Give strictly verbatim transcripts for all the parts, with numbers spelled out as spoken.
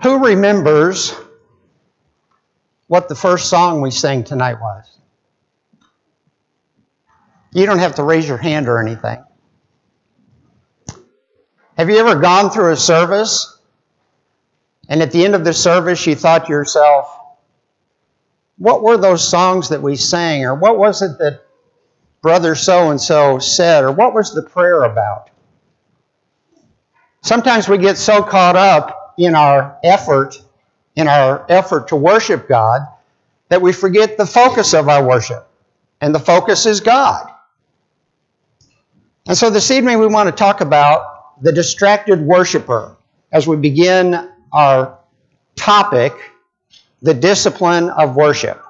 Who remembers what the first song we sang tonight was? You don't have to raise your hand or anything. Have you ever gone through a service and at the end of the service you thought to yourself, what were those songs that we sang? Or what was it that brother so-and-so said? Or what was the prayer about? Sometimes we get so caught up in our effort, in our effort to worship God, that we forget the focus of our worship. And the focus is God. And so this evening we want to talk about the distracted worshiper as we begin our topic, the discipline of worship.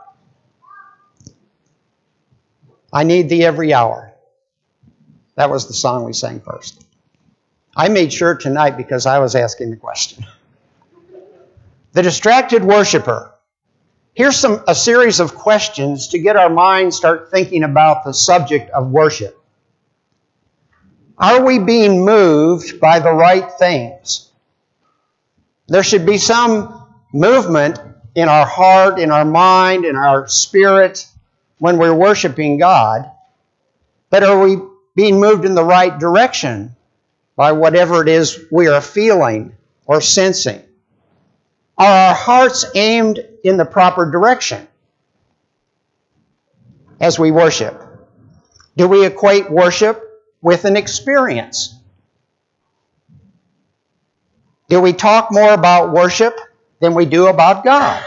I need thee every hour. That was the song we sang first. I made sure tonight because I was asking the question. The distracted worshiper. Here's some a series of questions to get our minds start thinking about the subject of worship. Are we being moved by the right things? There should be some movement in our heart, in our mind, in our spirit when we're worshiping God. But are we being moved in the right direction by whatever it is we are feeling or sensing? Are our hearts aimed in the proper direction as we worship? Do we equate worship with an experience? Do we talk more about worship than we do about God?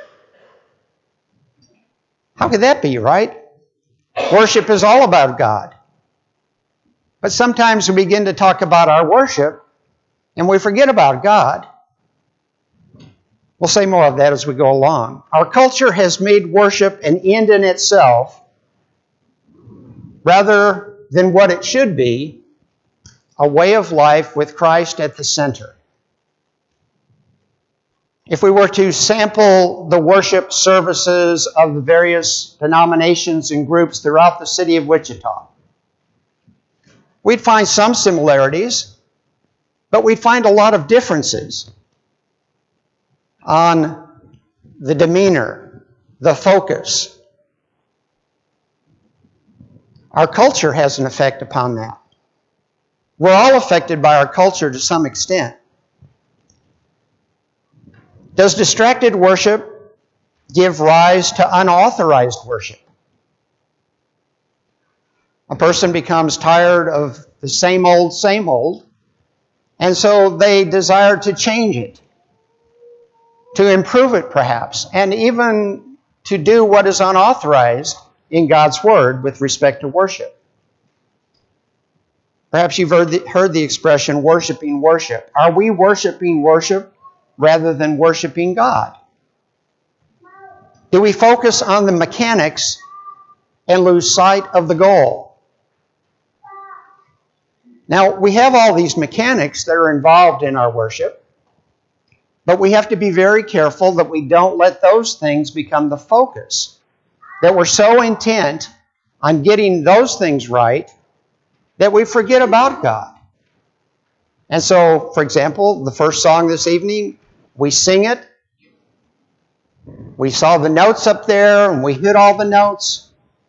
How could that be, right? Worship is all about God. But sometimes we begin to talk about our worship and we forget about God. We'll say more of that as we go along. Our culture has made worship an end in itself rather than what it should be, a way of life with Christ at the center. If we were to sample the worship services of the various denominations and groups throughout the city of Wichita, we'd find some similarities, but we'd find a lot of differences on the demeanor, the focus. Our culture has an effect upon that. We're all affected by our culture to some extent. Does distracted worship give rise to unauthorized worship? A person becomes tired of the same old, same old, and so they desire to change it, to improve it perhaps, and even to do what is unauthorized in God's Word with respect to worship. Perhaps you've heard the, heard the expression, worshiping worship. Are we worshiping worship rather than worshiping God? Do we focus on the mechanics and lose sight of the goal? Now, we have all these mechanics that are involved in our worship, but we have to be very careful that we don't let those things become the focus, that we're so intent on getting those things right that we forget about God. And so, for example, the first song this evening, we sing it. We saw the notes up there and we hit all the notes.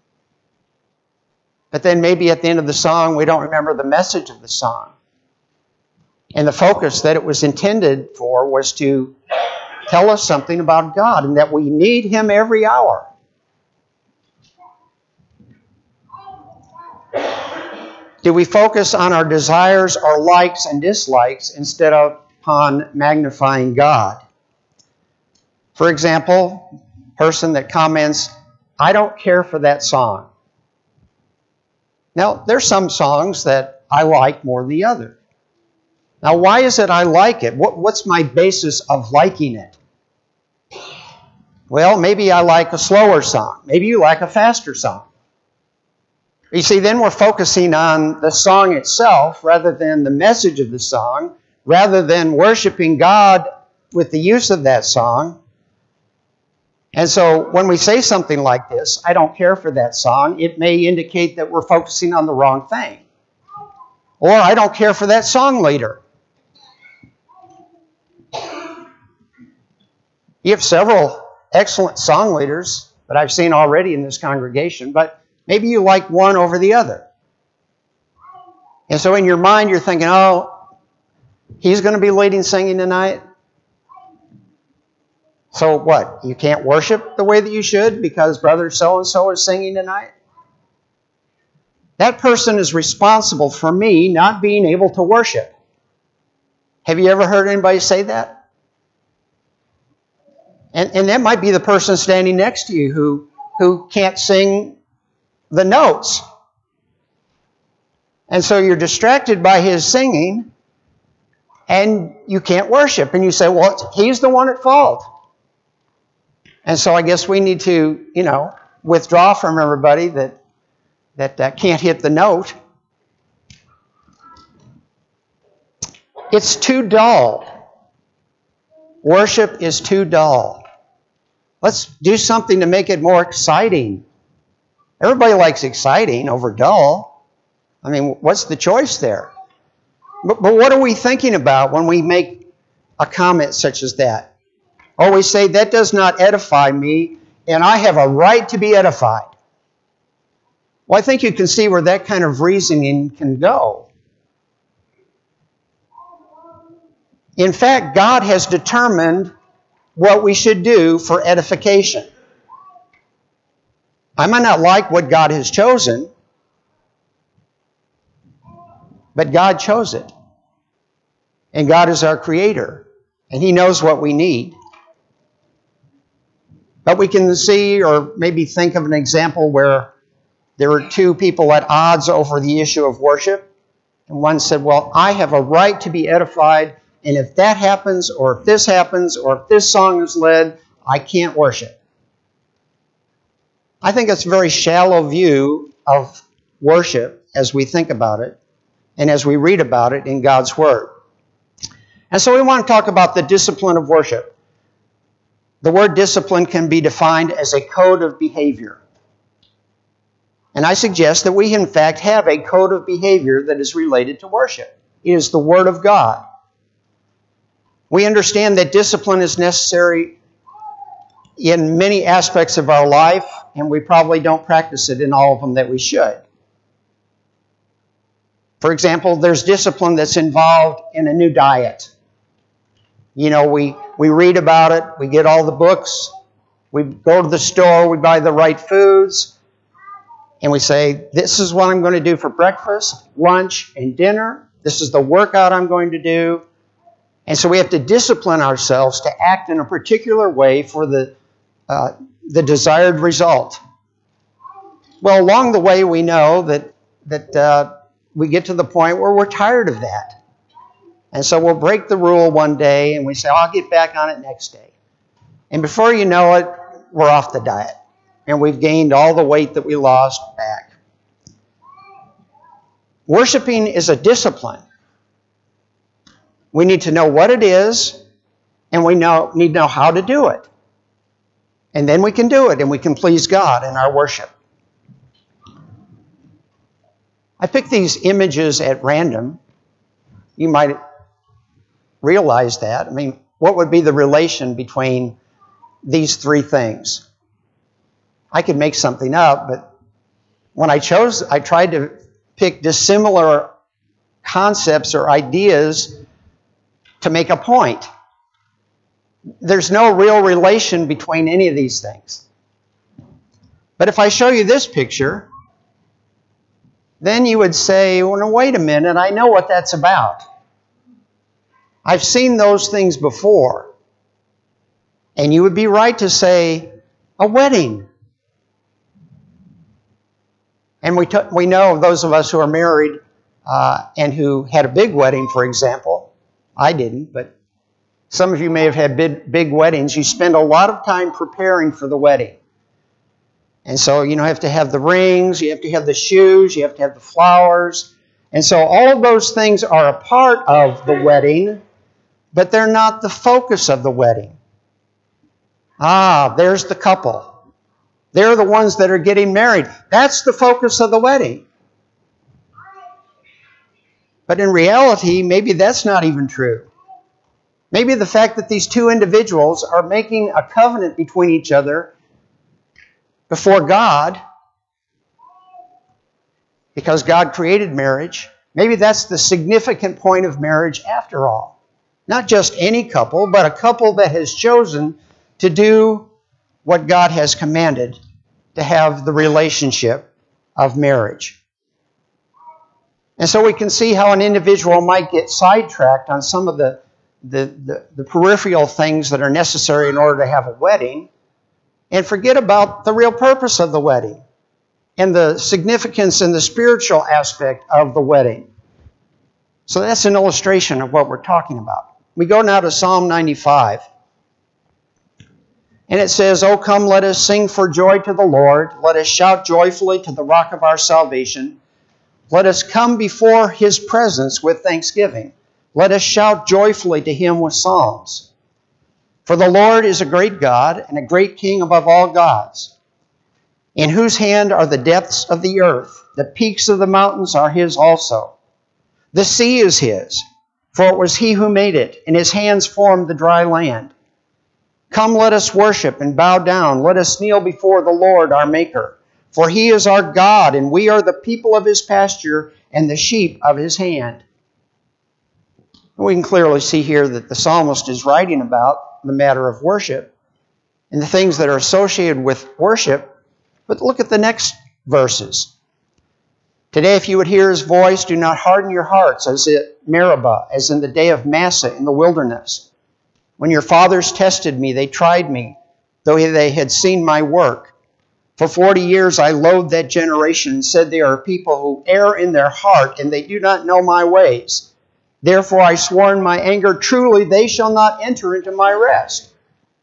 But then maybe at the end of the song, we don't remember the message of the song. And the focus that it was intended for was to tell us something about God and that we need Him every hour. Do we focus on our desires, our likes and dislikes instead of upon magnifying God? For example, a person that comments, I don't care for that song. Now, there's some songs that I like more than the other. Now, why is it I like it? What, what's my basis of liking it? Well, maybe I like a slower song. Maybe you like a faster song. You see, then we're focusing on the song itself rather than the message of the song, rather than worshiping God with the use of that song. And so when we say something like this, I don't care for that song, it may indicate that we're focusing on the wrong thing. Or I don't care for that song leader. You have several excellent song leaders that I've seen already in this congregation, but maybe you like one over the other. And so in your mind, you're thinking, oh, he's going to be leading singing tonight. So what? You can't worship the way that you should because brother so-and-so is singing tonight? That person is responsible for me not being able to worship. Have you ever heard anybody say that? And, and that might be the person standing next to you who, who can't sing the notes. And so you're distracted by his singing and you can't worship. And you say, well, he's the one at fault. And so I guess we need to, you know, withdraw from everybody that, that uh, can't hit the note. It's too dull. Worship is too dull. Let's do something to make it more exciting. Everybody likes exciting over dull. I mean, what's the choice there? But, but what are we thinking about when we make a comment such as that? Or we say, that does not edify me, and I have a right to be edified. Well, I think you can see where that kind of reasoning can go. In fact, God has determined what we should do for edification. I might not like what God has chosen, but God chose it. And God is our creator, and He knows what we need. But we can see or maybe think of an example where there were two people at odds over the issue of worship. And one said, well, I have a right to be edified, and if that happens, or if this happens, or if this song is led, I can't worship. I think it's a very shallow view of worship as we think about it and as we read about it in God's Word. And so we want to talk about the discipline of worship. The word discipline can be defined as a code of behavior. And I suggest that we, in fact, have a code of behavior that is related to worship. It is the Word of God. We understand that discipline is necessary in many aspects of our life, and we probably don't practice it in all of them that we should. For example, there's discipline that's involved in a new diet. You know, we, we read about it, we get all the books, we go to the store, we buy the right foods, and we say, this is what I'm going to do for breakfast, lunch, and dinner. This is the workout I'm going to do. And so we have to discipline ourselves to act in a particular way for the, uh, the desired result. Well, along the way, we know that, that uh, we get to the point where we're tired of that. And so we'll break the rule one day and we say, I'll get back on it next day. And before you know it, we're off the diet. And we've gained all the weight that we lost back. Worshiping is a discipline. We need to know what it is, and we know, need to know how to do it. And then we can do it, and we can please God in our worship. I picked these images at random. You might realize that. I mean, what would be the relation between these three things? I could make something up, but when I chose, I tried to pick dissimilar concepts or ideas to make a point. There's no real relation between any of these things. But if I show you this picture, then you would say, well, no, wait a minute, I know what that's about. I've seen those things before. And you would be right to say, a wedding. And we, t- we know those of us who are married uh, and who had a big wedding, for example. I didn't, but some of you may have had big, big weddings. You spend a lot of time preparing for the wedding. And so, you know, you have to have the rings, you have to have the shoes, you have to have the flowers. And so all of those things are a part of the wedding, but they're not the focus of the wedding. Ah, there's the couple. They're the ones that are getting married. That's the focus of the wedding. But in reality, maybe that's not even true. Maybe the fact that these two individuals are making a covenant between each other before God, because God created marriage. Maybe that's the significant point of marriage after all. Not just any couple, but a couple that has chosen to do what God has commanded, to have the relationship of marriage. And so we can see how an individual might get sidetracked on some of the, the, the, the peripheral things that are necessary in order to have a wedding, and forget about the real purpose of the wedding and the significance and the spiritual aspect of the wedding. So that's an illustration of what we're talking about. We go now to Psalm ninety-five. And it says, "O come, let us sing for joy to the Lord. Let us shout joyfully to the rock of our salvation. Let us come before His presence with thanksgiving. Let us shout joyfully to Him with psalms. For the Lord is a great God and a great King above all gods, in whose hand are the depths of the earth. The peaks of the mountains are His also. The sea is His, for it was He who made it, and His hands formed the dry land. Come, let us worship and bow down. Let us kneel before the Lord our Maker. For He is our God, and we are the people of His pasture and the sheep of His hand." We can clearly see here that the psalmist is writing about the matter of worship and the things that are associated with worship. But look at the next verses. "Today, if you would hear His voice, do not harden your hearts as at Meribah, as in the day of Massah in the wilderness. When your fathers tested me, they tried me, though they had seen my work. For forty years I loathed that generation and said, they are people who err in their heart, and they do not know my ways. Therefore I swore in my anger, truly they shall not enter into my rest."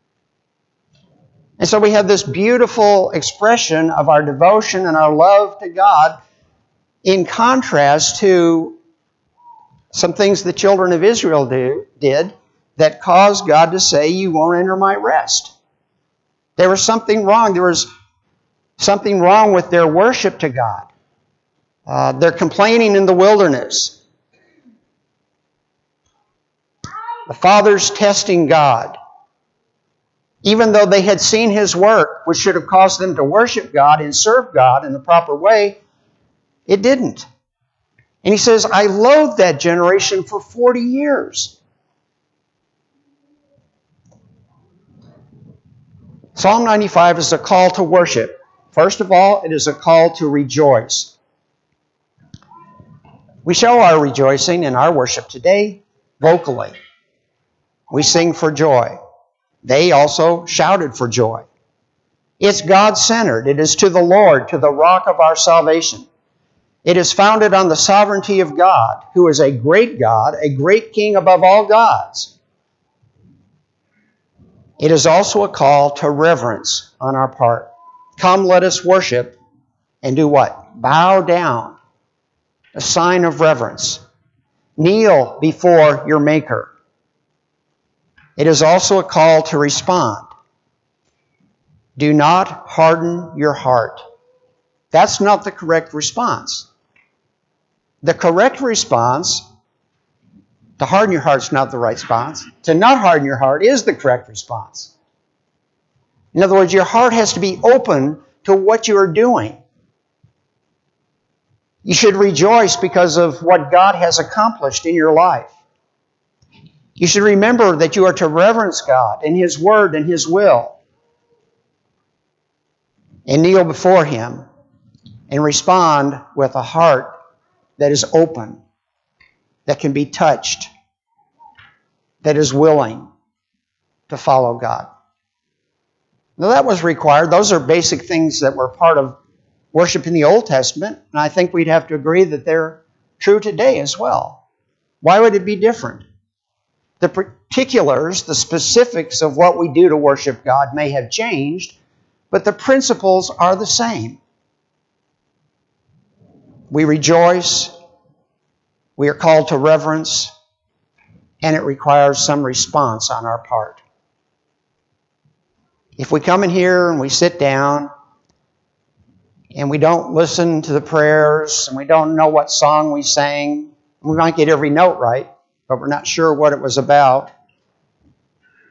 And so we have this beautiful expression of our devotion and our love to God in contrast to some things the children of Israel do, did that caused God to say, "You won't enter my rest." There was something wrong. There was something wrong with their worship to God. Uh, they're complaining in the wilderness. The fathers testing God. Even though they had seen His work, which should have caused them to worship God and serve God in the proper way, it didn't. And He says, "I loathed that generation for forty years. Psalm ninety-five is a call to worship. First of all, it is a call to rejoice. We show our rejoicing in our worship today vocally. We sing for joy. They also shouted for joy. It's God-centered. It is to the Lord, to the rock of our salvation. It is founded on the sovereignty of God, who is a great God, a great King above all gods. It is also a call to reverence on our part. Come, let us worship and do what? Bow down. A sign of reverence. Kneel before your Maker. It is also a call to respond. Do not harden your heart. That's not the correct response. The correct response, to harden your heart is not the right response. To not harden your heart is the correct response. In other words, your heart has to be open to what you are doing. You should rejoice because of what God has accomplished in your life. You should remember that you are to reverence God and His Word and His will. And kneel before Him and respond with a heart that is open, that can be touched, that is willing to follow God. Now that was required. Those are basic things that were part of worship in the Old Testament, and I think we'd have to agree that they're true today as well. Why would it be different? The particulars, the specifics of what we do to worship God may have changed, but the principles are the same. We rejoice, we are called to reverence, and it requires some response on our part. If we come in here and we sit down and we don't listen to the prayers and we don't know what song we sang, we might get every note right, but we're not sure what it was about.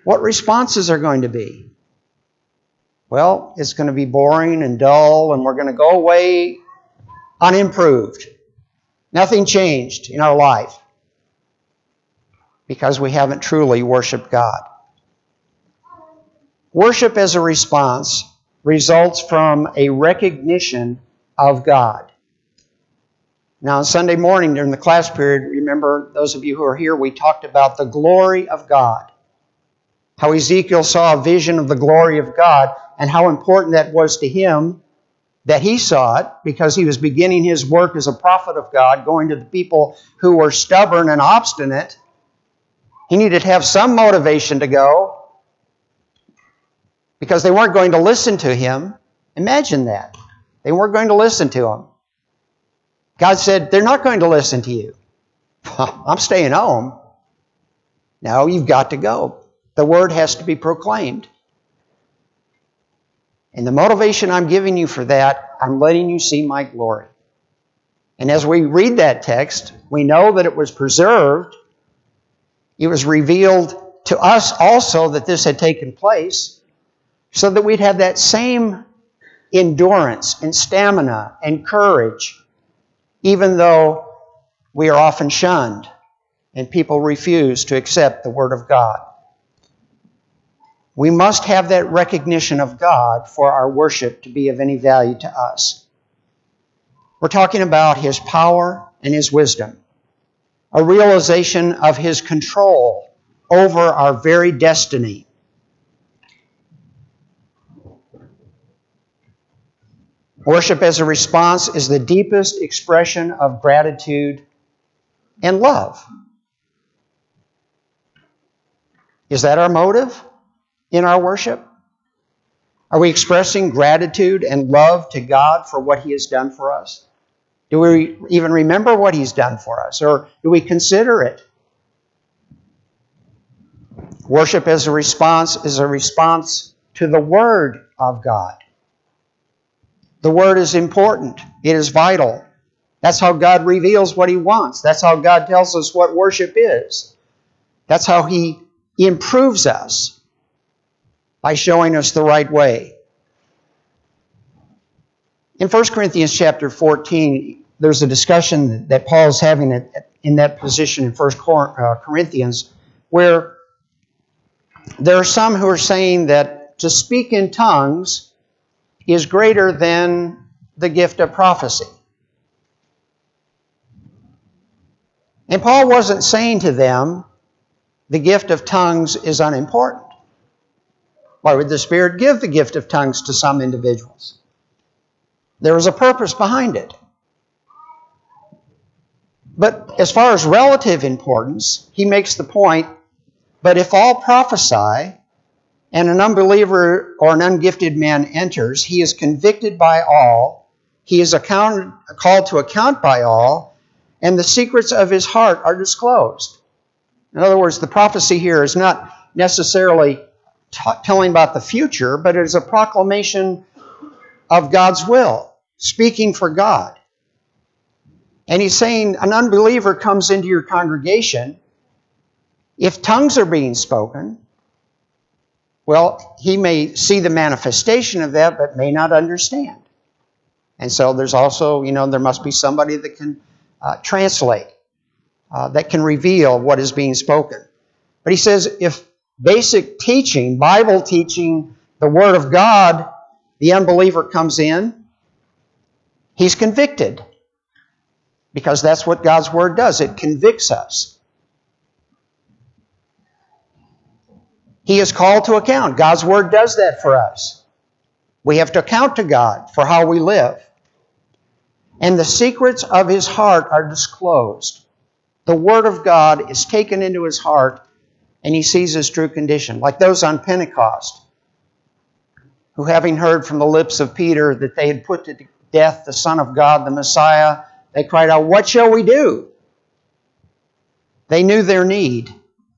what responses are going to be? Well, it's going to be boring and dull, and we're going to go away unimproved. Nothing changed in our life because we haven't truly worshiped God. Worship as a response results from a recognition of God. Now, on Sunday morning during the class period, remember, those of you who are here, we talked about the glory of God. How Ezekiel saw a vision of the glory of God and how important that was to him that he saw it because he was beginning his work as a prophet of God, going to the people who were stubborn and obstinate. He needed to have some motivation to go because they weren't going to listen to him. Imagine that. They weren't going to listen to him. God said, they're not going to listen to you. I'm staying home. No, you've got to go. The word has to be proclaimed. And the motivation I'm giving you for that, I'm letting you see my glory. And as we read that text, we know that it was preserved. It was revealed to us also that this had taken place so that we'd have that same endurance and stamina and courage, even though we are often shunned and people refuse to accept the Word of God. We must have that recognition of God for our worship to be of any value to us. We're talking about His power and His wisdom, a realization of His control over our very destiny. Worship as a response is the deepest expression of gratitude and love. Is that our motive in our worship? Are we expressing gratitude and love to God for what He has done for us? Do we even remember what He's done for us, or do we consider it? Worship as a response is a response to the Word of God. The Word is important. It is vital. That's how God reveals what He wants. That's how God tells us what worship is. That's how He improves us by showing us the right way. In First Corinthians chapter fourteen, there's a discussion that Paul is having in that position in First Corinthians where there are some who are saying that to speak in tongues is greater than the gift of prophecy. And Paul wasn't saying to them the gift of tongues is unimportant. Why would the Spirit give the gift of tongues to some individuals? There was a purpose behind it. But as far as relative importance, he makes the point, but if all prophesy, and an unbeliever or an ungifted man enters, he is convicted by all, he is accounted, called to account by all, and the secrets of his heart are disclosed. In other words, the prophecy here is not necessarily t- telling about the future, but it is a proclamation of God's will, speaking for God. And he's saying an unbeliever comes into your congregation. If tongues are being spoken, well, he may see the manifestation of that, but may not understand. And so there's also, you know, there must be somebody that can uh, translate, uh, that can reveal what is being spoken. But he says if basic teaching, Bible teaching, the Word of God, the unbeliever comes in, he's convicted. Because that's what God's Word does. It convicts us. He is called to account. God's Word does that for us. We have to account to God for how we live. And the secrets of His heart are disclosed. The Word of God is taken into his heart and he sees his true condition. Like those on Pentecost, who having heard from the lips of Peter that they had put to death the Son of God, the Messiah, they cried out, "What shall we do?" They knew their need.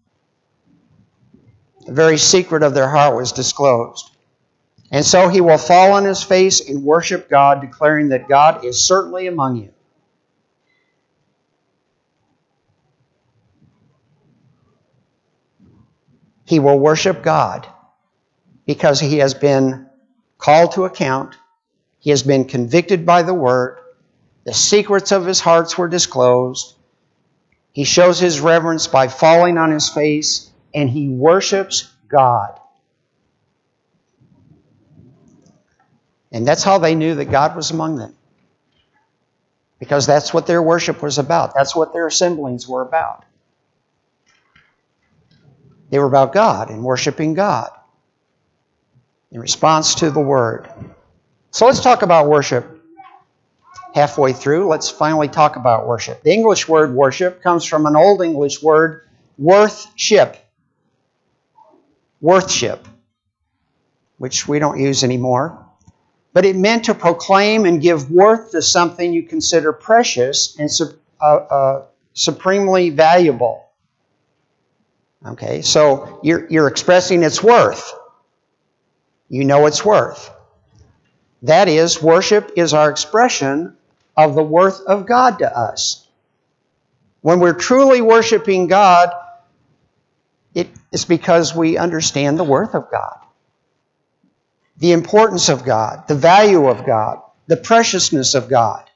The very secret of their heart was disclosed. And so he will fall on his face and worship God, declaring that God is certainly among you. he will worship God because he has been called to account. He has been convicted by the Word. The secrets of his hearts were disclosed. He shows his reverence by falling on his face, and he worships God. And that's how they knew that God was among them. Because that's what their worship was about. That's what their assemblings were about. They were about God and worshiping God in response to the Word. So let's talk about worship. Halfway through, let's finally talk about worship. The English word worship comes from an Old English word, worthship. Worthship, which we don't use anymore. But it meant to proclaim and give worth to something you consider precious and uh, uh, supremely valuable. Okay, so you're, you're expressing its worth. You know its worth. That is, worship is our expression of the worth of God to us. When we're truly worshiping God, it is because we understand the worth of God, the importance of God, the value of God, the preciousness of God.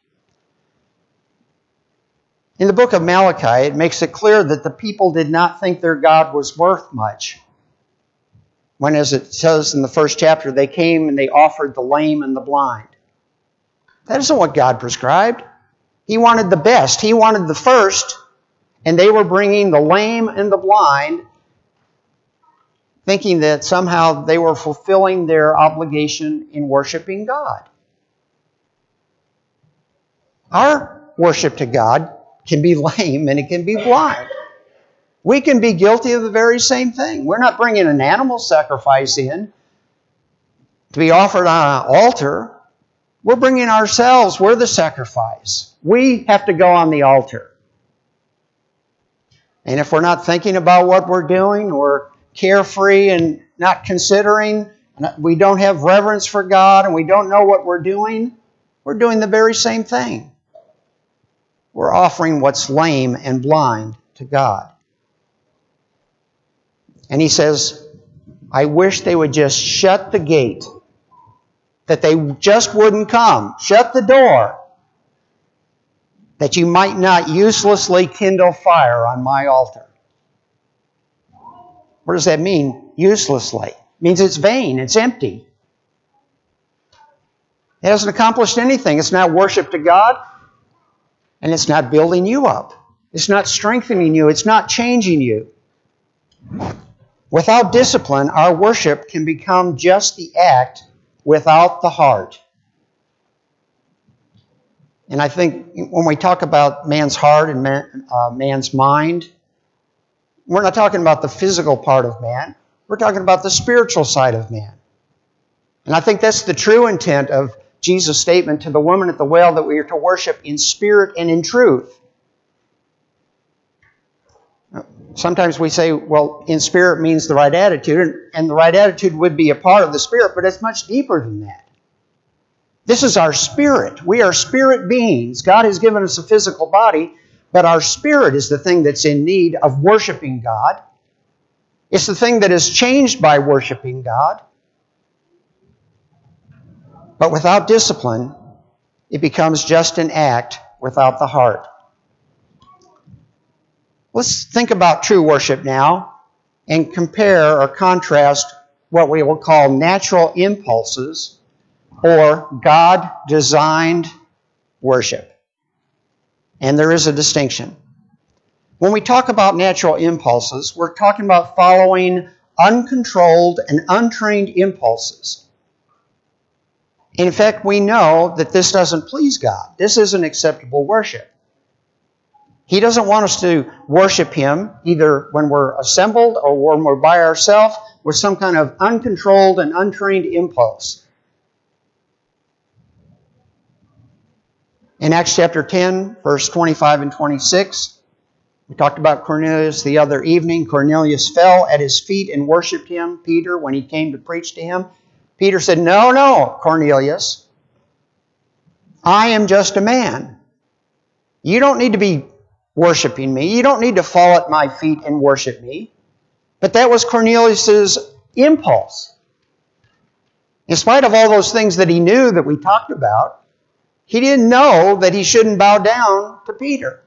In the book of Malachi, it makes it clear that the people did not think their God was worth much. When, as it says in the first chapter, they came and they offered the lame and the blind. That isn't what God prescribed. He wanted the best. He wanted the first, and they were bringing the lame and the blind, thinking that somehow they were fulfilling their obligation in worshiping God. Our worship to God can be lame and it can be blind. We can be guilty of the very same thing. We're not bringing an animal sacrifice in to be offered on an altar. We're bringing ourselves. We're the sacrifice. We have to go on the altar. And if we're not thinking about what we're doing, we're carefree and not considering, we don't have reverence for God, and we don't know what we're doing, we're doing the very same thing. We're offering what's lame and blind to God. And he says, I wish they would just shut the gate, that they just wouldn't come. Shut the door, that you might not uselessly kindle fire on my altar. What does that mean, uselessly? It means it's vain, it's empty. It hasn't accomplished anything. It's not worship to God, and it's not building you up. It's not strengthening you. It's not changing you. Without discipline, our worship can become just the act without the heart. And I think when we talk about man's heart and man, uh, man's mind, we're not talking about the physical part of man. We're talking about the spiritual side of man. And I think that's the true intent of Jesus' statement to the woman at the well, that we are to worship in spirit and in truth. Sometimes we say, well, in spirit means the right attitude, and the right attitude would be a part of the spirit, but it's much deeper than that. This is our spirit. We are spirit beings. God has given us a physical body, but our spirit is the thing that's in need of worshiping God. It's the thing that is changed by worshiping God. But without discipline, it becomes just an act without the heart. Let's think about true worship now and compare or contrast what we will call natural impulses or God-designed worship. And there is a distinction. When we talk about natural impulses, we're talking about following uncontrolled and untrained impulses. In fact, we know that this doesn't please God. This isn't acceptable worship. He doesn't want us to worship Him either when we're assembled or when we're by ourselves with some kind of uncontrolled and untrained impulse. In Acts chapter ten, verse twenty-five and twenty-six, we talked about Cornelius the other evening. Cornelius fell at his feet and worshipped him, Peter, when he came to preach to him. Peter said, No, no, Cornelius. I am just a man. You don't need to be worshiping me. You don't need to fall at my feet and worship me. But that was Cornelius' impulse. In spite of all those things that he knew that we talked about, he didn't know that he shouldn't bow down to Peter.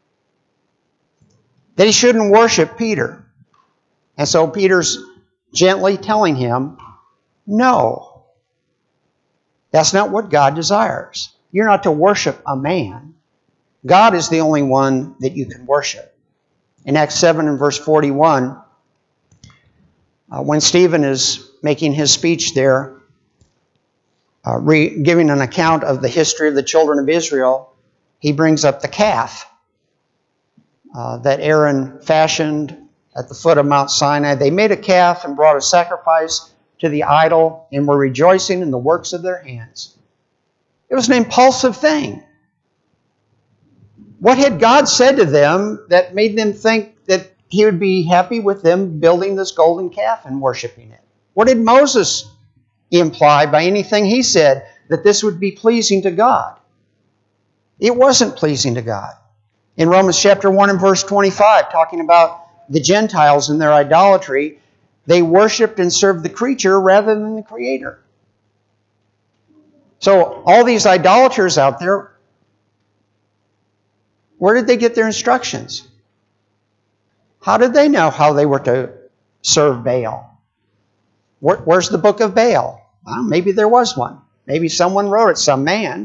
That he shouldn't worship Peter. And so Peter's gently telling him, no, that's not what God desires. You're not to worship a man. God is the only one that you can worship. In Acts seven and verse forty-one, uh, when Stephen is making his speech there, uh, re- giving an account of the history of the children of Israel, he brings up the calf uh, that Aaron fashioned at the foot of Mount Sinai. They made a calf and brought a sacrifice to the idol and were rejoicing in the works of their hands. It was an impulsive thing. What had God said to them that made them think that he would be happy with them building this golden calf and worshiping it? What did Moses imply by anything he said that this would be pleasing to God? It wasn't pleasing to God. In Romans chapter one and verse twenty-five, talking about the Gentiles and their idolatry, they worshipped and served the creature rather than the Creator. So all these idolaters out there, where did they get their instructions? How did they know how they were to serve Baal? Where, where's the book of Baal? Well, maybe there was one. Maybe someone wrote it, some man.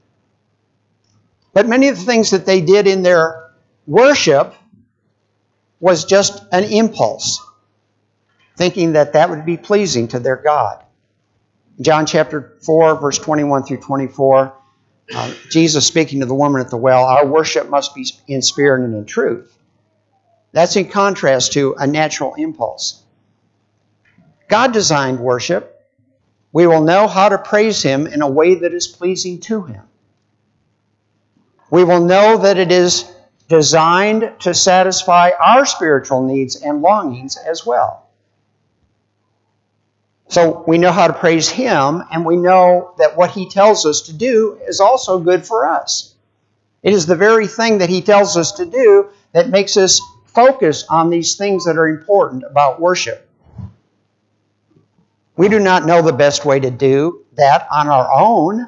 But many of the things that they did in their worship was just an impulse, thinking that that would be pleasing to their God. John chapter four, verse twenty-one through twenty-four, uh, Jesus speaking to the woman at the well, our worship must be in spirit and in truth. That's in contrast to a natural impulse. God designed worship. We will know how to praise Him in a way that is pleasing to Him. We will know that it is designed to satisfy our spiritual needs and longings as well. So we know how to praise Him, and we know that what He tells us to do is also good for us. It is the very thing that He tells us to do that makes us focus on these things that are important about worship. We do not know the best way to do that on our own.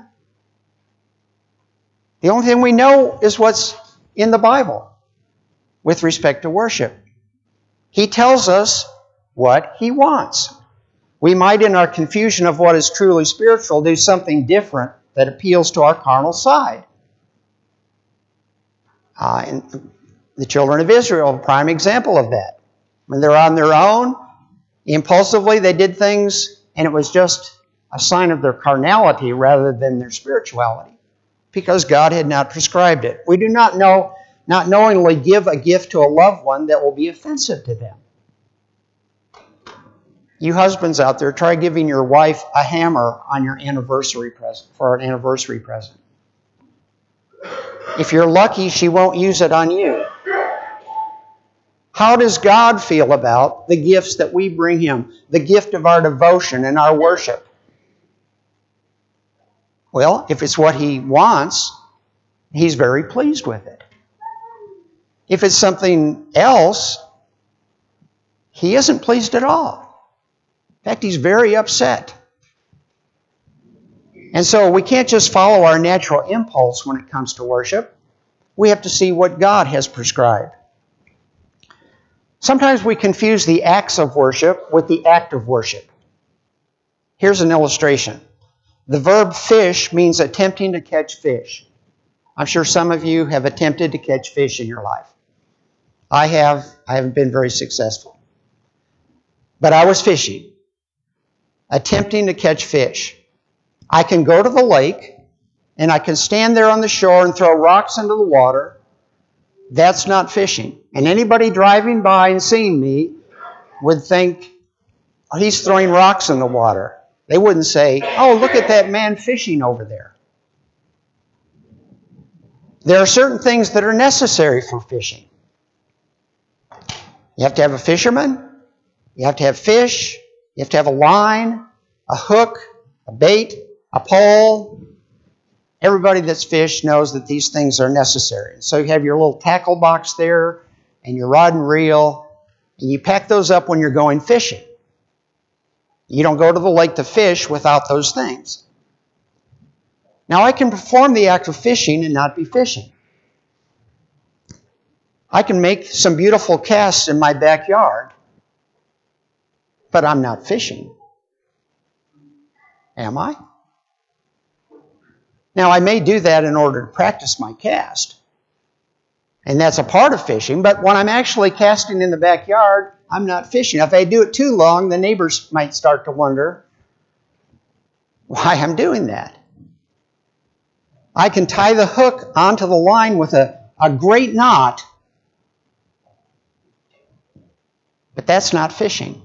The only thing we know is what's in the Bible with respect to worship. He tells us what He wants. We might, in our confusion of what is truly spiritual, do something different that appeals to our carnal side. Uh, and the children of Israel, a prime example of that. When they're on their own, impulsively they did things, and it was just a sign of their carnality rather than their spirituality, because God had not prescribed it. We do not know, not knowingly give a gift to a loved one that will be offensive to them. You husbands out there, try giving your wife a hammer on your anniversary present, for an anniversary present. If you're lucky, she won't use it on you. How does God feel about the gifts that we bring Him, the gift of our devotion and our worship? Well, if it's what He wants, He's very pleased with it. If it's something else, He isn't pleased at all. In fact, He's very upset. And so we can't just follow our natural impulse when it comes to worship. We have to see what God has prescribed. Sometimes we confuse the acts of worship with the act of worship. Here's an illustration. The verb fish means attempting to catch fish. I'm sure some of you have attempted to catch fish in your life. I have. I haven't been very successful. But I was fishing, attempting to catch fish. I can go to the lake, and I can stand there on the shore and throw rocks into the water. That's not fishing. And anybody driving by and seeing me would think, oh, he's throwing rocks in the water. They wouldn't say, oh, look at that man fishing over there. There are certain things that are necessary for fishing. You have to have a fisherman. You have to have fish. You have to have a line, a hook, a bait, a pole. Everybody that's fished knows that these things are necessary. So you have your little tackle box there and your rod and reel. And you pack those up when you're going fishing. You don't go to the lake to fish without those things. Now, I can perform the act of fishing and not be fishing. I can make some beautiful casts in my backyard, but I'm not fishing. Am I? Now, I may do that in order to practice my cast. And that's a part of fishing, but when I'm actually casting in the backyard, I'm not fishing. If I do it too long, the neighbors might start to wonder why I'm doing that. I can tie the hook onto the line with a, a great knot, but that's not fishing.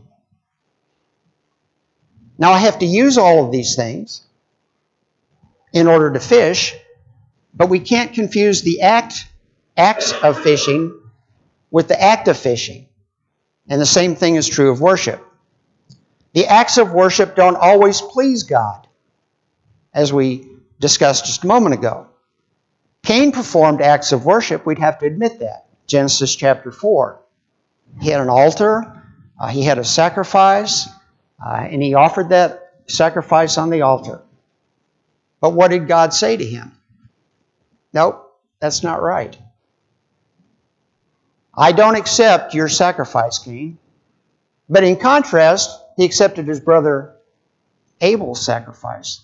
Now, I have to use all of these things in order to fish, but we can't confuse the act, acts of fishing with the act of fishing. And the same thing is true of worship. The acts of worship don't always please God, as we discussed just a moment ago. Cain performed acts of worship, we'd have to admit that. Genesis chapter four. He had an altar, uh, he had a sacrifice, uh, and he offered that sacrifice on the altar. But what did God say to him? Nope, that's not right. I don't accept your sacrifice, Cain. But in contrast, he accepted his brother Abel's sacrifice.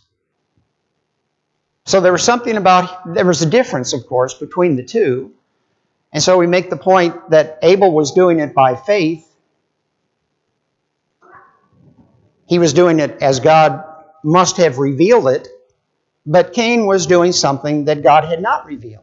So there was something about, there was a difference, of course, between the two. And so we make the point that Abel was doing it by faith. He was doing it as God must have revealed it. But Cain was doing something that God had not revealed.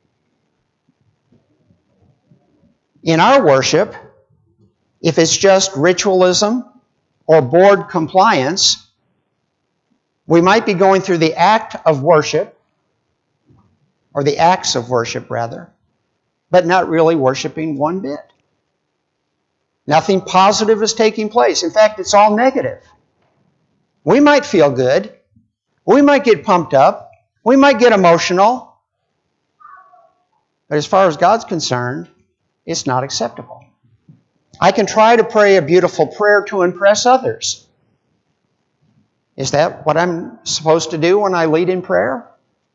In our worship, if it's just ritualism or board compliance, we might be going through the act of worship, or the acts of worship rather, but not really worshiping one bit. Nothing positive is taking place. In fact, it's all negative. We might feel good. We might get pumped up. We might get emotional. But as far as God's concerned, it's not acceptable. I can try to pray a beautiful prayer to impress others. Is that what I'm supposed to do when I lead in prayer?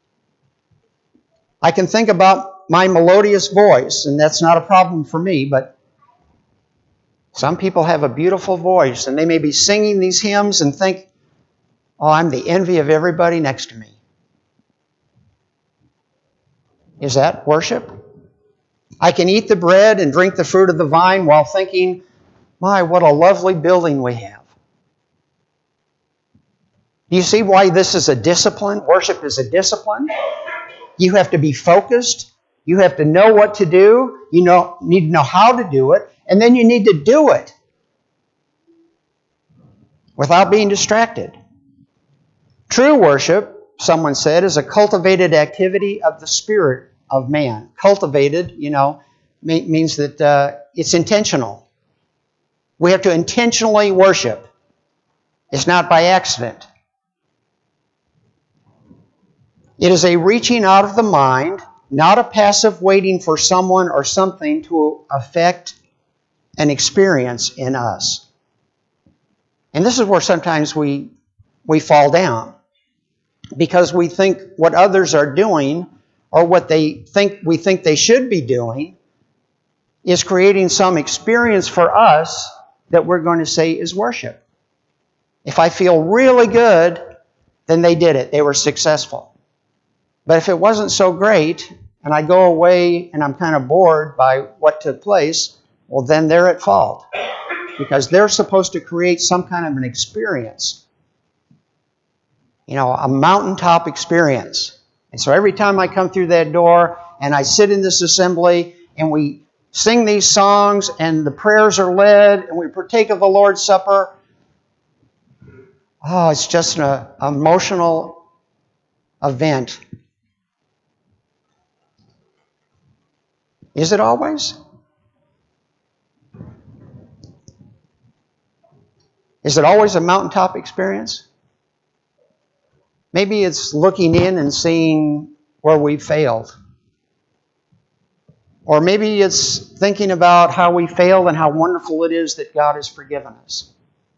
I can think about my melodious voice, and that's not a problem for me, but some people have a beautiful voice, and they may be singing these hymns and think, oh, I'm the envy of everybody next to me. Is that worship? I can eat the bread and drink the fruit of the vine while thinking, my, what a lovely building we have. Do you see why this is a discipline? Worship is a discipline. You have to be focused. You have to know what to do. You know, need to know how to do it. And then you need to do it without being distracted. True worship, someone said, is a cultivated activity of the spirit of man. Cultivated, you know, means that uh, it's intentional. We have to intentionally worship. It's not by accident. It is a reaching out of the mind, not a passive waiting for someone or something to affect an experience in us. And this is where sometimes we we fall down, because we think what others are doing or what they think we think they should be doing is creating some experience for us that we're going to say is worship. If I feel really good, then they did it. They were successful. But if it wasn't so great, and I go away and I'm kind of bored by what took place, well, then they're at fault. Because they're supposed to create some kind of an experience. You know, a mountaintop experience. And so every time I come through that door and I sit in this assembly and we sing these songs and the prayers are led and we partake of the Lord's Supper, oh, it's just an emotional event. Is it always? Is it always a mountaintop experience? Maybe it's looking in and seeing where we failed. Or maybe it's thinking about how we failed and how wonderful it is that God has forgiven us.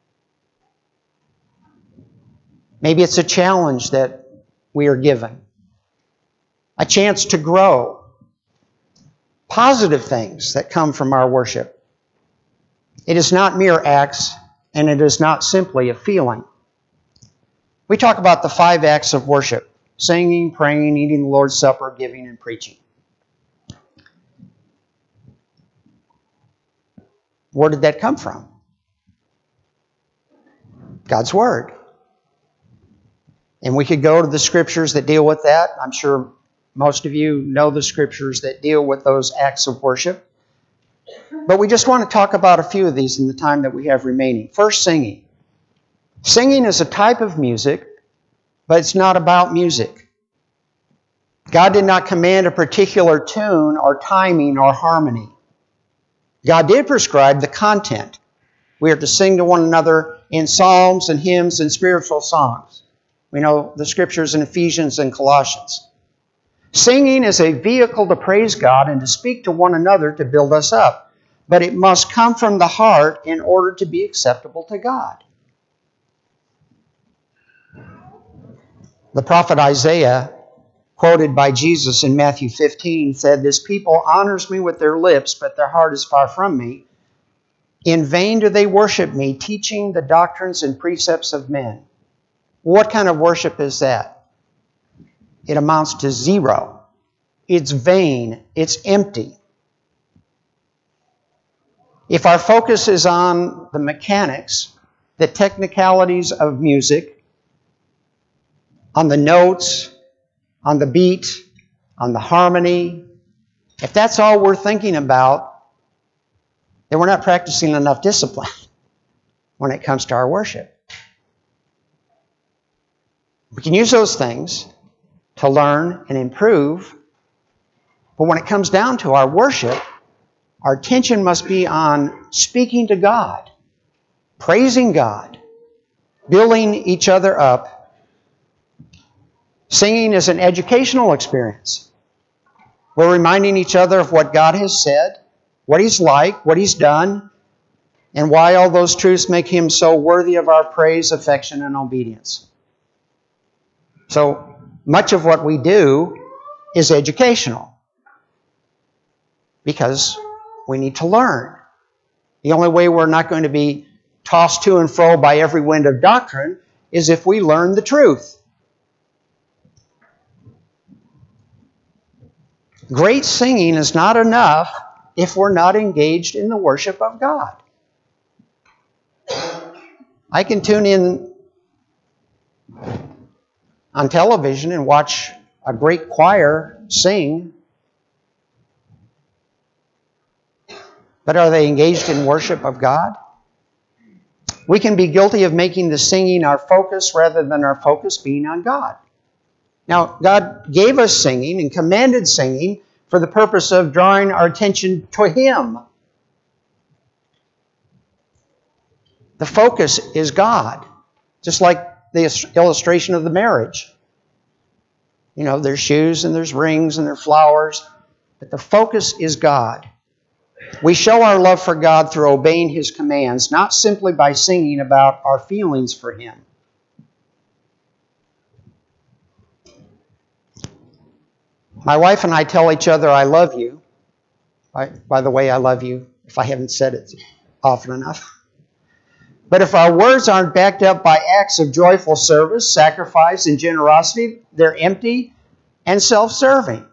Maybe it's a challenge that we are given. A chance to grow. Positive things that come from our worship. It is not mere acts, and it is not simply a feeling. We talk about the five acts of worship: singing, praying, eating the Lord's Supper, giving, and preaching. Where did that come from? God's Word. And we could go to the Scriptures that deal with that. I'm sure most of you know the Scriptures that deal with those acts of worship. But we just want to talk about a few of these in the time that we have remaining. First, singing. Singing is a type of music, but it's not about music. God did not command a particular tune or timing or harmony. God did prescribe the content. We are to sing to one another in psalms and hymns and spiritual songs. We know the Scriptures in Ephesians and Colossians. Singing is a vehicle to praise God and to speak to one another to build us up. But it must come from the heart in order to be acceptable to God. The prophet Isaiah, quoted by Jesus in Matthew fifteen, said, "This people honors me with their lips, but their heart is far from me. In vain do they worship me, teaching the doctrines and precepts of men." What kind of worship is that? It amounts to zero. It's vain. It's empty. If our focus is on the mechanics, the technicalities of music, on the notes, on the beat, on the harmony, if that's all we're thinking about, then we're not practicing enough discipline when it comes to our worship. We can use those things to learn and improve, but when it comes down to our worship, our attention must be on speaking to God, praising God, building each other up. Singing is an educational experience. We're reminding each other of what God has said, what He's like, what He's done, and why all those truths make Him so worthy of our praise, affection, and obedience. So much of what we do is educational because we need to learn. The only way we're not going to be tossed to and fro by every wind of doctrine is if we learn the truth. Great singing is not enough if we're not engaged in the worship of God. I can tune in on television and watch a great choir sing, but are they engaged in worship of God? We can be guilty of making the singing our focus rather than our focus being on God. Now, God gave us singing and commanded singing for the purpose of drawing our attention to Him. The focus is God, just like the illustration of the marriage. You know, there's shoes and there's rings and there's flowers, but the focus is God. We show our love for God through obeying His commands, not simply by singing about our feelings for Him. My wife and I tell each other, "I love you." By, by the way, I love you, if I haven't said it often enough. But if our words aren't backed up by acts of joyful service, sacrifice, and generosity, they're empty and self-serving.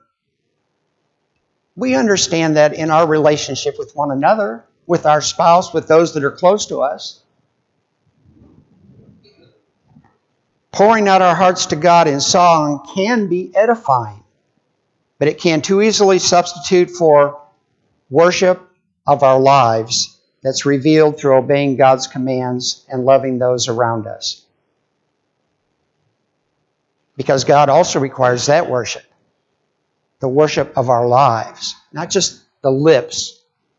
We understand that in our relationship with one another, with our spouse, with those that are close to us. Pouring out our hearts to God in song can be edifying, but it can too easily substitute for worship of our lives that's revealed through obeying God's commands and loving those around us. Because God also requires that worship, the worship of our lives, not just the lips.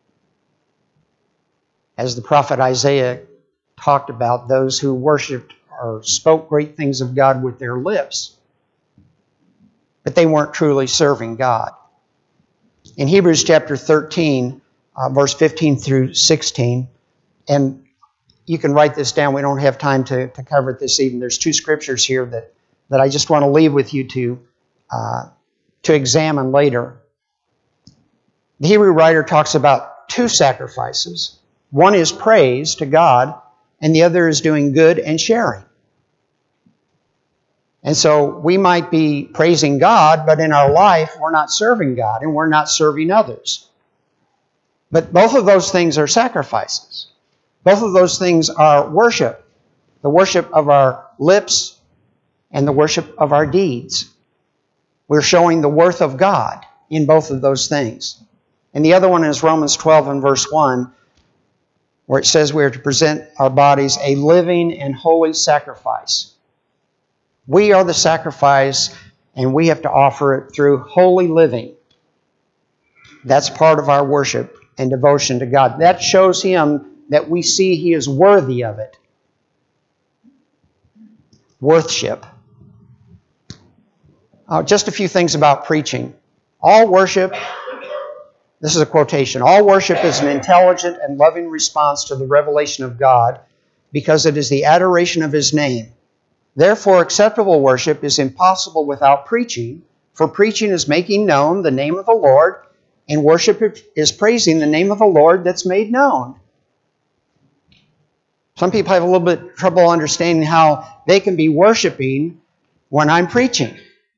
As the prophet Isaiah talked about, those who worshiped or spoke great things of God with their lips, but they weren't truly serving God. In Hebrews chapter thirteen, uh, verse fifteen through sixteen, and you can write this down. We don't have time to, to cover it this evening. There's two scriptures here that, that I just want to leave with you to, uh, to examine later. The Hebrew writer talks about two sacrifices. One is praise to God, and the other is doing good and sharing. And so we might be praising God, but in our life we're not serving God and we're not serving others. But both of those things are sacrifices. Both of those things are worship. The worship of our lips and the worship of our deeds. We're showing the worth of God in both of those things. And the other one is Romans twelve and verse one, where it says we are to present our bodies a living and holy sacrifice. We are the sacrifice, and we have to offer it through holy living. That's part of our worship and devotion to God. That shows Him that we see He is worthy of it. Worthship. Uh, just a few things about preaching. All worship, this is a quotation, all worship is an intelligent and loving response to the revelation of God because it is the adoration of His name. Therefore, acceptable worship is impossible without preaching, for preaching is making known the name of the Lord, and worship is praising the name of the Lord that's made known. Some people have a little bit of trouble understanding how they can be worshiping when I'm preaching.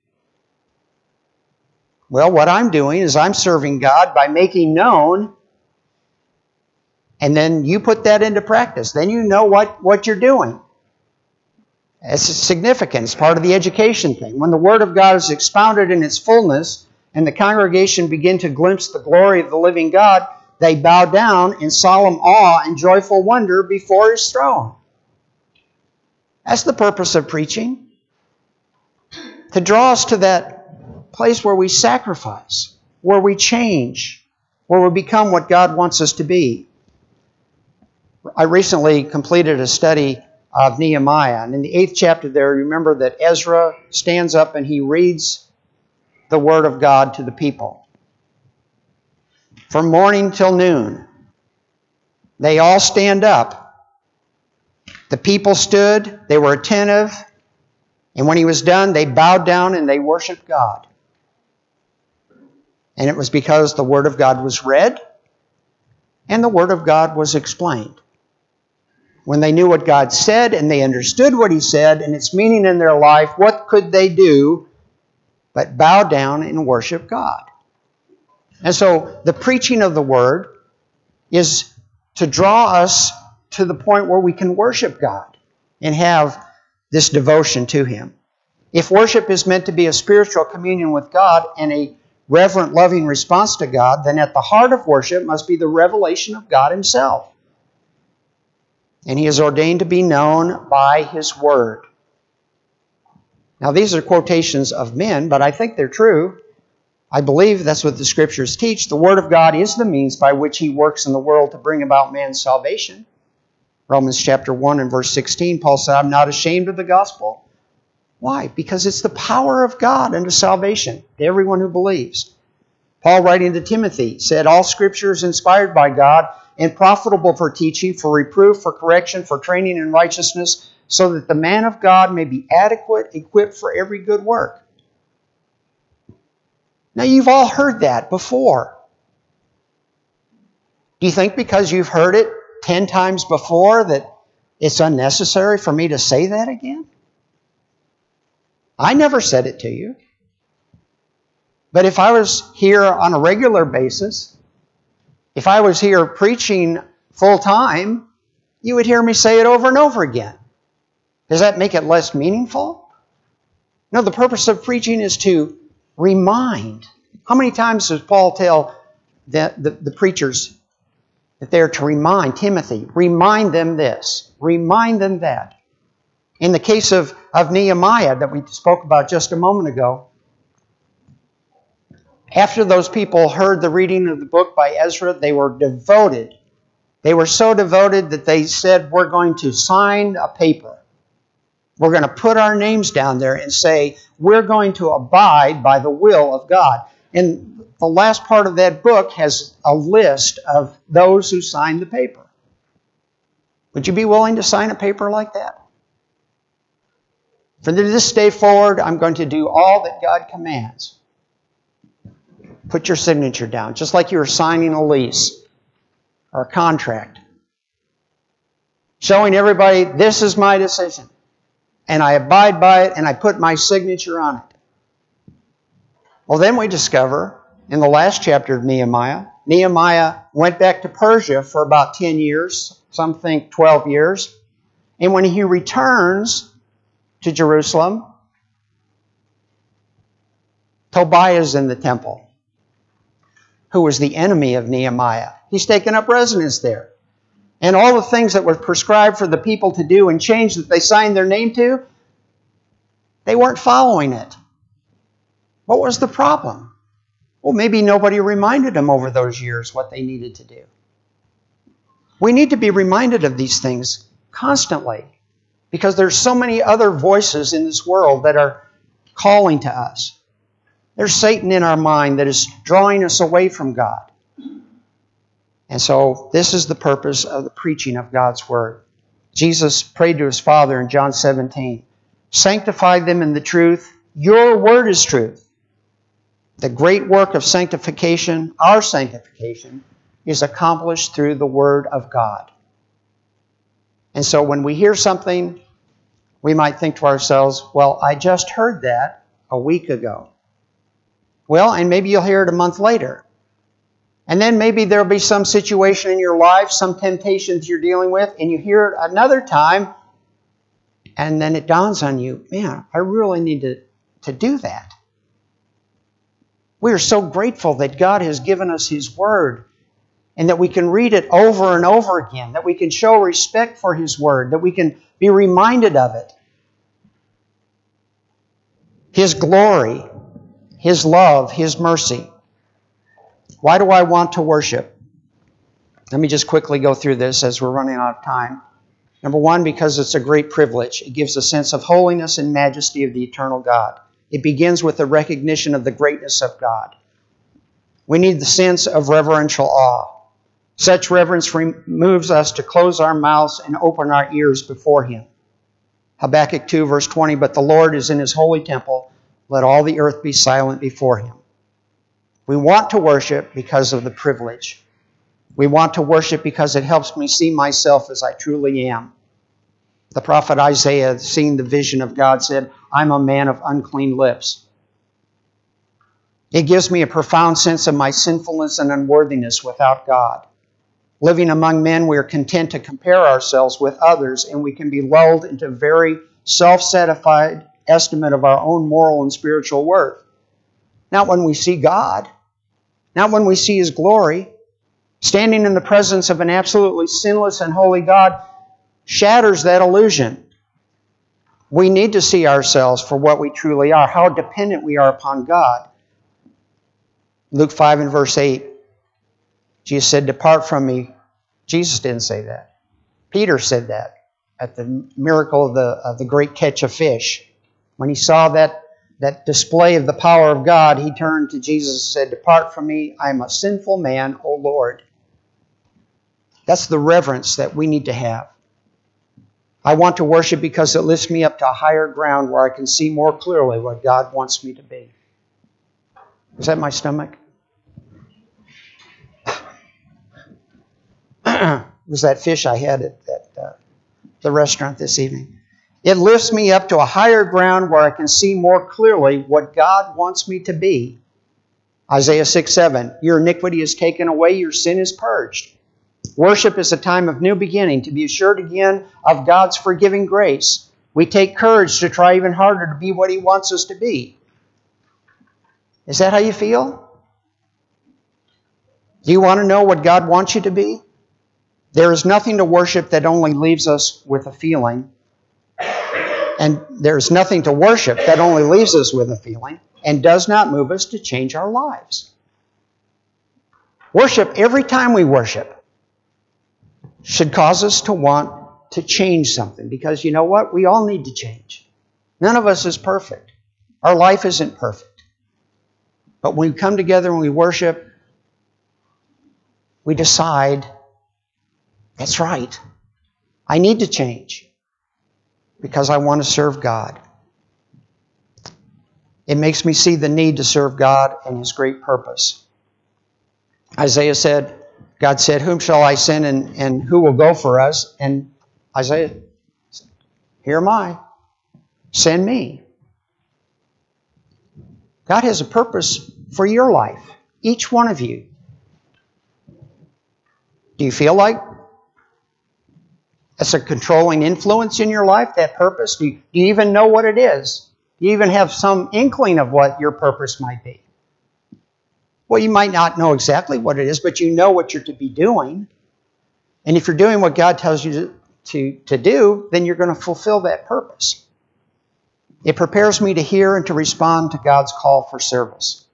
Well, what I'm doing is I'm serving God by making known, and then you put that into practice. Then you know what, what you're doing. It's significant. It's part of the education thing. When the Word of God is expounded in its fullness and the congregation begin to glimpse the glory of the living God, they bow down in solemn awe and joyful wonder before His throne. That's the purpose of preaching. To draw us to that place where we sacrifice, where we change, where we become what God wants us to be. I recently completed a study of Nehemiah. And in the eighth chapter there, remember that Ezra stands up and he reads the Word of God to the people. From morning till noon, they all stand up. The people stood, they were attentive, and when he was done, they bowed down and they worshiped God. And it was because the Word of God was read and the Word of God was explained. When they knew what God said and they understood what He said and its meaning in their life, what could they do but bow down and worship God? And so the preaching of the Word is to draw us to the point where we can worship God and have this devotion to Him. If worship is meant to be a spiritual communion with God and a reverent, loving response to God, then at the heart of worship must be the revelation of God Himself. And He is ordained to be known by His Word. Now, these are quotations of men, but I think they're true. I believe that's what the Scriptures teach. The Word of God is the means by which He works in the world to bring about man's salvation. Romans chapter one and verse sixteen, Paul said, I'm not ashamed of the gospel. Why? Because it's the power of God unto salvation to everyone who believes. Paul, writing to Timothy, said, all Scripture is inspired by God and profitable for teaching, for reproof, for correction, for training in righteousness, so that the man of God may be adequate, equipped for every good work. Now, you've all heard that before. Do you think because you've heard it ten times before that it's unnecessary for me to say that again? I never said it to you. But if I was here on a regular basis, if I was here preaching full time, you would hear me say it over and over again. Does that make it less meaningful? No, the purpose of preaching is to remind. How many times does Paul tell the, the, the preachers that they're to remind Timothy? Remind them this. Remind them that. In the case of, of Nehemiah that we spoke about just a moment ago, after those people heard the reading of the book by Ezra, they were devoted. They were so devoted that they said, we're going to sign a paper. We're going to put our names down there and say, we're going to abide by the will of God. And the last part of that book has a list of those who signed the paper. Would you be willing to sign a paper like that? From this day forward, I'm going to do all that God commands. Put your signature down, just like you were signing a lease or a contract. Showing everybody, this is my decision. And I abide by it, and I put my signature on it. Well, then we discover, in the last chapter of Nehemiah, Nehemiah went back to Persia for about ten years, some think twelve years. And when he returns to Jerusalem, Tobiah is in the temple, who was the enemy of Nehemiah. He's taken up residence there. And all the things that were prescribed for the people to do and change that they signed their name to, they weren't following it. What was the problem? Well, maybe nobody reminded them over those years what they needed to do. We need to be reminded of these things constantly, because there's so many other voices in this world that are calling to us. There's Satan in our mind that is drawing us away from God. And so this is the purpose of the preaching of God's Word. Jesus prayed to His Father in John seventeen, sanctify them in the truth. Your Word is truth. The great work of sanctification, our sanctification, is accomplished through the Word of God. And so when we hear something, we might think to ourselves, well, I just heard that a week ago. Well, and maybe you'll hear it a month later. And then maybe there'll be some situation in your life, some temptations you're dealing with, and you hear it another time, and then it dawns on you, man, I really need to, to do that. We are so grateful that God has given us His Word, and that we can read it over and over again, that we can show respect for His Word, that we can be reminded of it. His glory, His love, His mercy. Why do I want to worship? Let me just quickly go through this as we're running out of time. Number one, because it's a great privilege. It gives a sense of holiness and majesty of the eternal God. It begins with the recognition of the greatness of God. We need the sense of reverential awe. Such reverence moves us to close our mouths and open our ears before Him. Habakkuk two, verse twenty, but the Lord is in His holy temple. Let all the earth be silent before Him. We want to worship because of the privilege. We want to worship because it helps me see myself as I truly am. The prophet Isaiah, seeing the vision of God, said, I'm a man of unclean lips. It gives me a profound sense of my sinfulness and unworthiness without God. Living among men, we are content to compare ourselves with others, and we can be lulled into a very self-satisfied estimate of our own moral and spiritual worth. Not when we see God, not when we see His glory. Standing in the presence of an absolutely sinless and holy God shatters that illusion. We need to see ourselves for what we truly are, how dependent we are upon God. Luke five and verse eight, Jesus said, depart from me. Jesus didn't say that. Peter said that at the miracle of the, of the great catch of fish. When he saw that That display of the power of God, he turned to Jesus and said, depart from me, I am a sinful man, O Lord. That's the reverence that we need to have. I want to worship because it lifts me up to a higher ground where I can see more clearly what God wants me to be. Is that my stomach? It was that fish I had at, at uh, the restaurant this evening. It lifts me up to a higher ground where I can see more clearly what God wants me to be. Isaiah six seven, your iniquity is taken away, your sin is purged. Worship is a time of new beginning, to be assured again of God's forgiving grace. We take courage to try even harder to be what He wants us to be. Is that how you feel? Do you want to know what God wants you to be? There is nothing to worship that only leaves us with a feeling. And there's nothing to worship that only leaves us with a feeling and does not move us to change our lives. Worship, every time we worship, should cause us to want to change something. Because you know what? We all need to change. None of us is perfect. Our life isn't perfect. But when we come together and we worship, we decide, that's right, I need to change because I want to serve God. It makes me see the need to serve God and His great purpose. Isaiah said, God said, whom shall I send and, and who will go for us? And Isaiah said, here am I. Send me. God has a purpose for your life, each one of you. Do you feel like that's a controlling influence in your life, that purpose? Do you, do you even know what it is? Do you even have some inkling of what your purpose might be? Well, you might not know exactly what it is, but you know what you're to be doing. And if you're doing what God tells you to, to, to do, then you're going to fulfill that purpose. It prepares me to hear and to respond to God's call for service.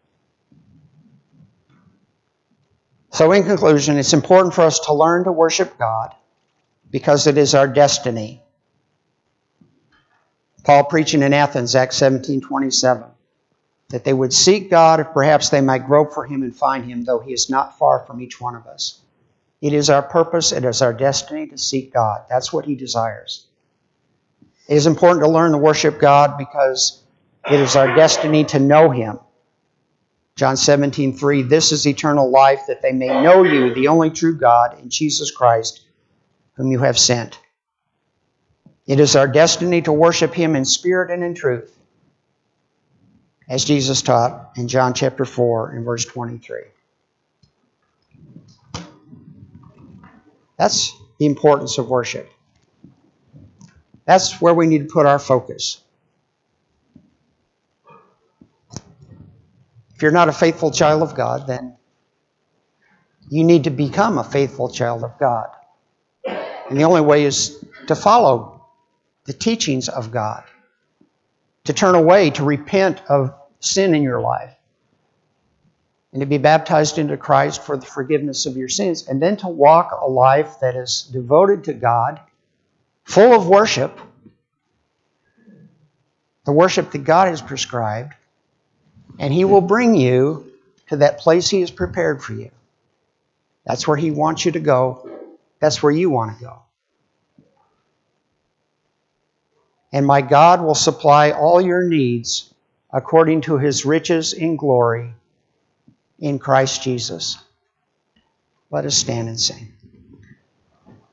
So in conclusion, it's important for us to learn to worship God because it is our destiny. Paul preaching in Athens, Acts seventeen twenty-seven, that they would seek God if perhaps they might grope for Him and find Him, though He is not far from each one of us. It is our purpose, it is our destiny to seek God. That's what He desires. It is important to learn to worship God because it is our destiny to know Him. John seventeen three, this is eternal life, that they may know you, the only true God, and Jesus Christ, whom you have sent. It is our destiny to worship Him in spirit and in truth, as Jesus taught in John chapter four and verse twenty-three. That's the importance of worship. That's where we need to put our focus. If you're not a faithful child of God, then you need to become a faithful child of God. And the only way is to follow the teachings of God, to turn away, to repent of sin in your life, and to be baptized into Christ for the forgiveness of your sins, and then to walk a life that is devoted to God, full of worship, the worship that God has prescribed, and He will bring you to that place He has prepared for you. That's where He wants you to go. That's where you want to go. And my God will supply all your needs according to His riches in glory in Christ Jesus. Let us stand and sing.